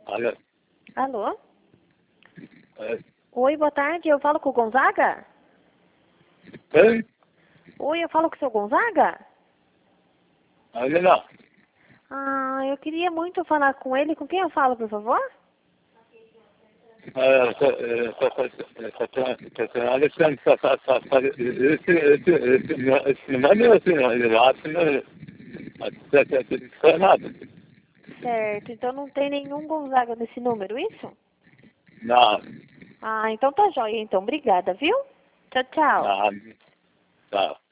Alô? Alô? É. Oi, boa tarde. Eu falo com o Gonzaga? Quem? Oi, eu falo com o seu Gonzaga? Ainda não. Ah, eu queria muito falar com ele. Com quem eu falo, por favor? Alexandre, esse nome é assim, eu acho que não é nada. Certo. Então não tem nenhum Gonzaga nesse número, isso? Não, Ah, então tá jóia. Então, obrigada, viu? Tchau, tchau. não, não.